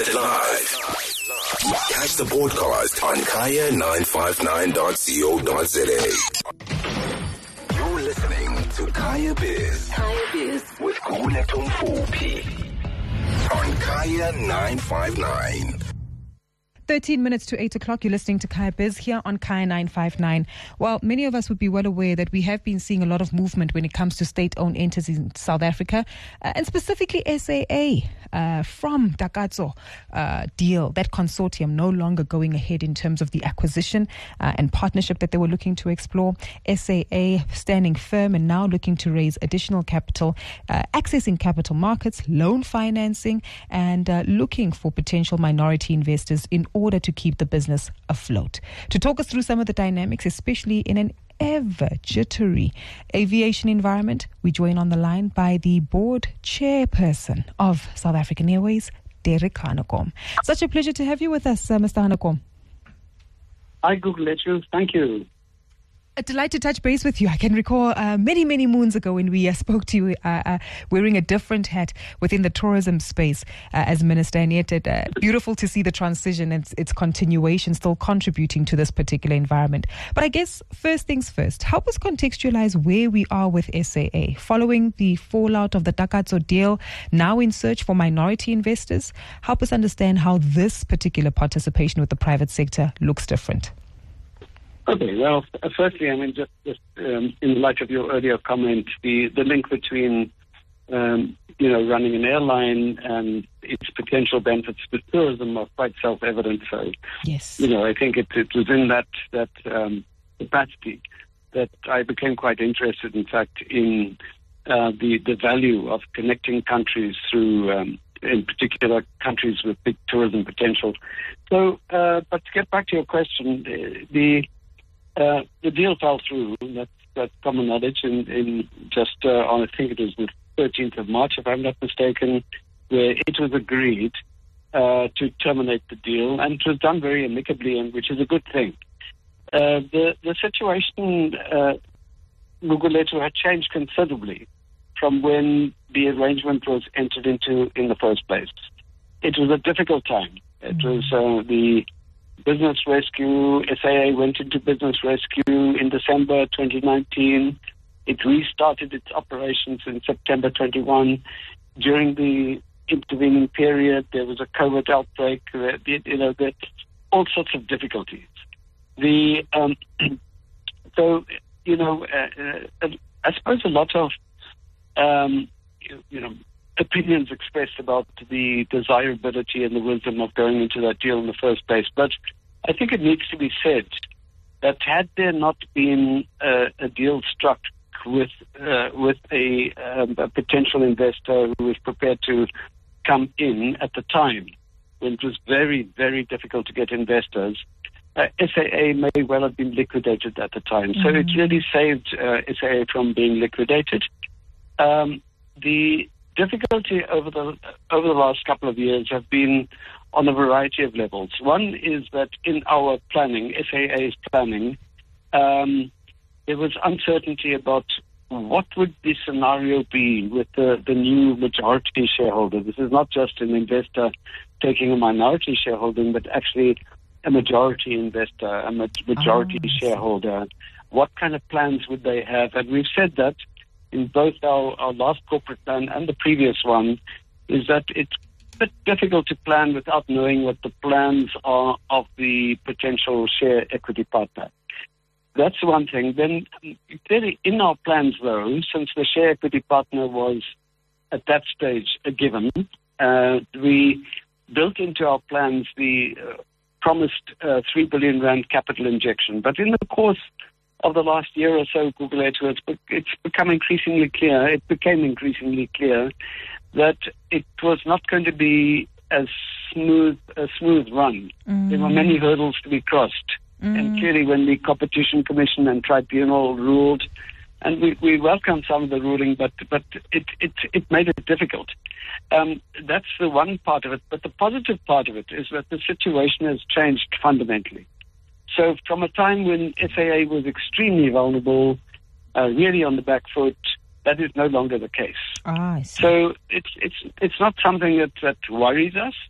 Listen live. Catch the podcast on kaya959.co.za. You're listening to Kaya Biz. Kaya Biz with Kuletum Fupi on Kaya 959. 13 minutes to 8 o'clock, you're listening to Kaya Biz here on Kaya 959. Well, many of us would be well aware that we have been seeing a lot of movement when it comes to state-owned entities in South Africa, and specifically SAA from Takatso deal, that consortium no longer going ahead in terms of the acquisition and partnership that they were looking to explore. SAA standing firm and now looking to raise additional capital, accessing capital markets, loan financing, and looking for potential minority investors in order to keep the business afloat. To talk us through some of the dynamics, especially in an ever jittery aviation environment, we join on the line by the board chairperson of South African Airways, Derek Hanekom. Such a pleasure to have you with us, Mr. Hanekom. Hi, Google Lectures. Thank you. A delight to touch base with you. I can recall many moons ago when we spoke to you wearing a different hat within the tourism space as minister, and yet beautiful to see the transition and its continuation still contributing to this particular environment. But I guess first things first, help us contextualize where we are with SAA following the fallout of the Takatso deal, now in search for minority investors. Help us understand how this particular participation with the private sector looks different. Okay, well, firstly, I mean, just in light of your earlier comment, the link between, running an airline and its potential benefits to tourism are quite self-evident. So, yes, I think it was in that capacity that I became quite interested, in fact, in the value of connecting countries through, in particular, countries with big tourism potential. So, but to get back to your question, the deal fell through. That's common knowledge. In just on, I think it was the 13th of March, if I'm not mistaken, where it was agreed to terminate the deal, and it was done very amicably, and which is a good thing. The situation, Gugulethu, had changed considerably from when the arrangement was entered into in the first place. It was a difficult time. It was the business rescue. SAA went into business rescue in December 2019. It restarted its operations in September 21. During the intervening period, there was a COVID outbreak. All sorts of difficulties. I suppose a lot of opinions expressed about the desirability and the wisdom of going into that deal in the first place. But I think it needs to be said that had there not been a deal struck with a potential investor who was prepared to come in at the time, when it was very, very difficult to get investors, SAA may well have been liquidated at the time. So it really saved SAA from being liquidated. The difficulty over the last couple of years have been on a variety of levels. One is that in our planning, SAA's planning, there was uncertainty about what would the scenario be with the new majority shareholder. This is not just an investor taking a minority shareholding, but actually a majority investor, a majority shareholder. What kind of plans would they have? And we've said that in both our last corporate plan and the previous one, is that it's a bit difficult to plan without knowing what the plans are of the potential share equity partner. That's one thing. Then clearly in our plans, though, since the share equity partner was at that stage a given, we built into our plans the promised 3 billion rand capital injection. But in the course of the last year or so, Gugulethu, it's become increasingly clear. It became increasingly clear that it was not going to be a smooth run. There were many hurdles to be crossed, and clearly, when the Competition Commission and Tribunal ruled, and we welcomed some of the ruling, but it made it difficult. That's the one part of it. But the positive part of it is that the situation has changed fundamentally. So from a time when SAA was extremely vulnerable, really on the back foot, that is no longer the case. I see. So it's not something that worries us.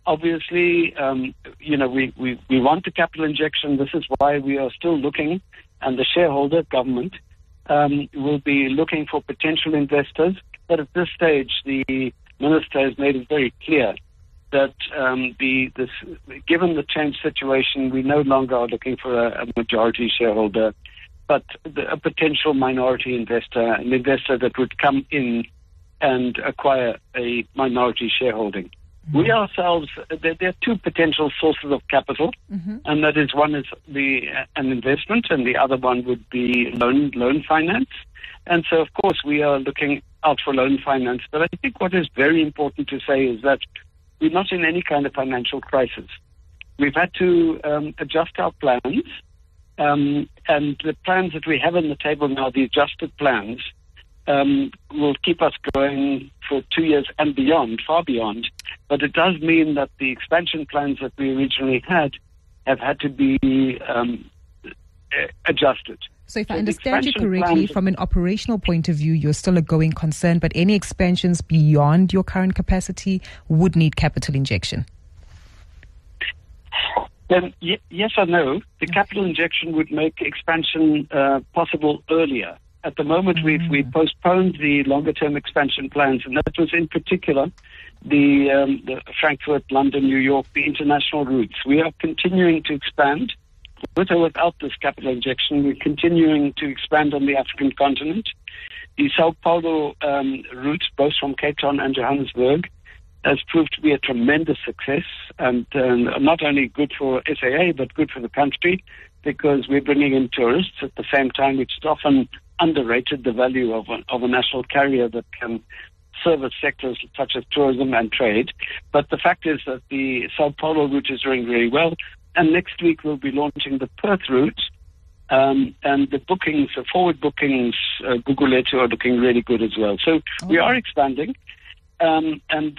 Obviously, we want the capital injection. This is why we are still looking, and the shareholder government will be looking for potential investors. But at this stage, the minister has made it very clear that given the changed situation, we no longer are looking for a majority shareholder, but a potential minority investor, an investor that would come in and acquire a minority shareholding. Mm-hmm. We ourselves, there are two potential sources of capital, mm-hmm. and that is one is an investment, and the other one would be loan finance. And so, of course, we are looking out for loan finance. But I think what is very important to say is that we're not in any kind of financial crisis. We've had to adjust our plans, and the plans that we have on the table now, the adjusted plans, will keep us going for 2 years and beyond, far beyond. But it does mean that the expansion plans that we originally had have had to be adjusted. So if I understand you correctly, from an operational point of view, you're still a going concern, but any expansions beyond your current capacity would need capital injection. Then yes or no, the capital injection would make expansion possible earlier. At the moment, we postponed the longer-term expansion plans, and that was in particular the Frankfurt, London, New York, the international routes. We are continuing to expand. With or without this capital injection, we're continuing to expand on the African continent. The Sao Paulo route, both from Cape Town and Johannesburg, has proved to be a tremendous success, and not only good for SAA, but good for the country, because we're bringing in tourists at the same time, which is often underrated, the value of a national carrier that can service sectors such as tourism and trade. But the fact is that the Sao Paulo route is doing very well. And next week we'll be launching the Perth route, and the bookings, the forward bookings, Gugulethu are looking really good as well. So we are expanding, but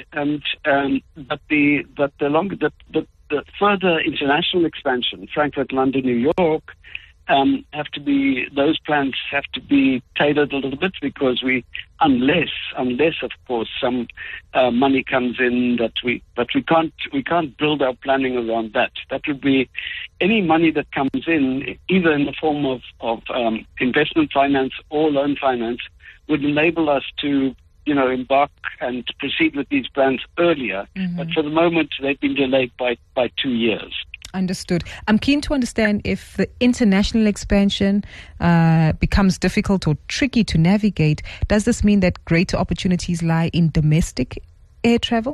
the further international expansion, Frankfurt, London, New York, those plans have to be tailored a little bit, because unless of course some money comes in we can't build our planning around that. That would be any money that comes in, either in the form of investment finance or loan finance, would enable us to embark and to proceed with these plans earlier. Mm-hmm. But for the moment, they've been delayed by 2 years. Understood. I'm keen to understand if the international expansion becomes difficult or tricky to navigate. Does this mean that greater opportunities lie in domestic air travel?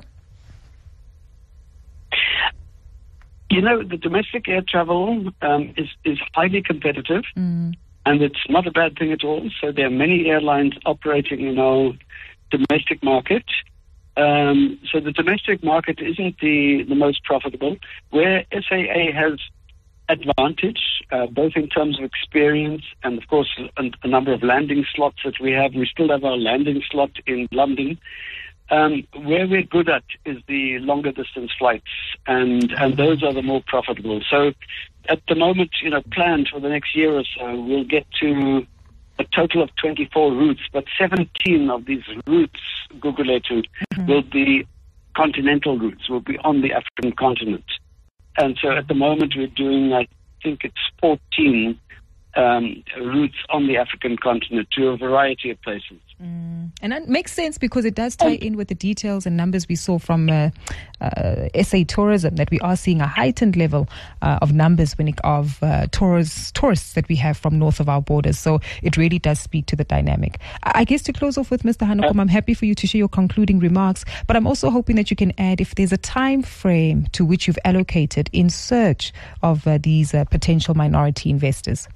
The domestic air travel is highly competitive, and it's not a bad thing at all. So there are many airlines operating in our domestic market. So the domestic market isn't the most profitable. Where SAA has advantage, both in terms of experience and, of course, a number of landing slots that we have. We still have our landing slot in London. Where we're good at is the longer distance flights, and those are the more profitable. So at the moment, planned for the next year or so, we'll get to a total of 24 routes, but 17 of these routes, Gugulethu, will be continental routes, will be on the African continent. And so at the moment we're doing, I think it's 14 routes on the African continent to a variety of places. And that makes sense, because it does tie in with the details and numbers we saw from SA Tourism, that we are seeing a heightened level of numbers of tourists that we have from north of our borders. So it really does speak to the dynamic. I guess to close off with, Mr. Hanekom, I'm happy for you to share your concluding remarks, but I'm also hoping that you can add if there's a time frame to which you've allocated in search of these potential minority investors.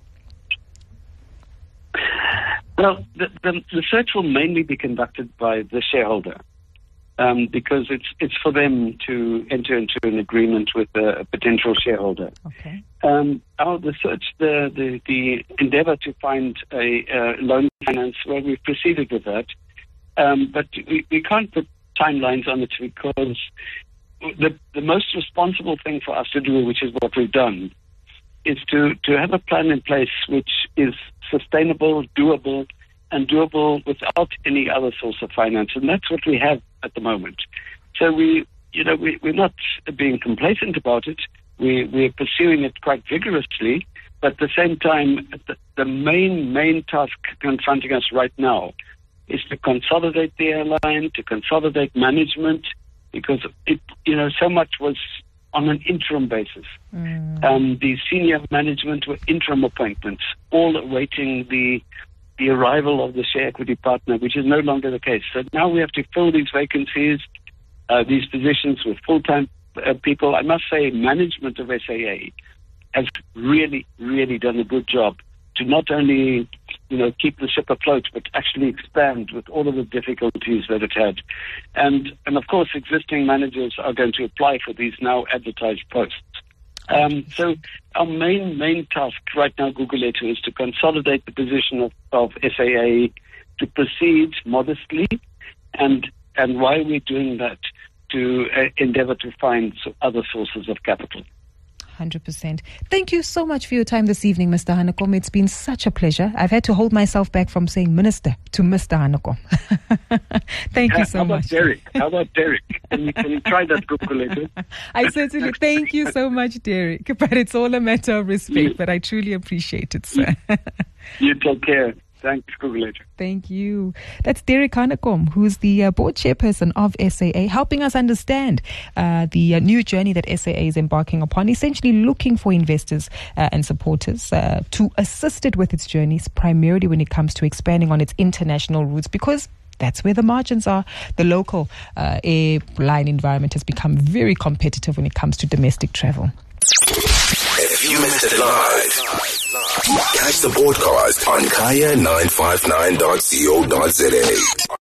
Well, the search will mainly be conducted by the shareholder, because it's for them to enter into an agreement with a potential shareholder. Okay. The endeavor to find a loan finance, well, we've proceeded with that, but we can't put timelines on it, because the most responsible thing for us to do, which is what we've done, is to have a plan in place which is sustainable, doable without any other source of finance. And that's what we have at the moment. So we we're not being complacent about it. We're pursuing it quite vigorously, but at the same time, the main task confronting us right now is to consolidate the airline, to consolidate management, because so much was on an interim basis. The senior management were interim appointments, all awaiting the arrival of the share equity partner, which is no longer the case. So now we have to fill these vacancies, these positions with full-time people. I must say, management of SAA has really, really done a good job to not only, keep the ship afloat, but actually expand with all of the difficulties that it had. And of course, existing managers are going to apply for these now advertised posts. So our main task right now, Gugulethu, is to consolidate the position of SAA, to proceed modestly, and while we're doing that, to endeavor to find other sources of capital. 100%. Thank you so much for your time this evening, Mr. Hanekom. It's been such a pleasure. I've had to hold myself back from saying Minister to Mr. Hanekom. Thank you so much. How about Derek? Can you try that, Gugulethu? I certainly thank you so much, Derek. But it's all a matter of respect, but I truly appreciate it, sir. You take care. Thanks, Gugulethu. Thank you. That's Derek Hanekom, who's the board chairperson of SAA, helping us understand the new journey that SAA is embarking upon, essentially looking for investors and supporters to assist it with its journeys, primarily when it comes to expanding on its international routes, because that's where the margins are. The local airline environment has become very competitive when it comes to domestic travel. If you missed it live, catch the broadcast on kaya959.co.za.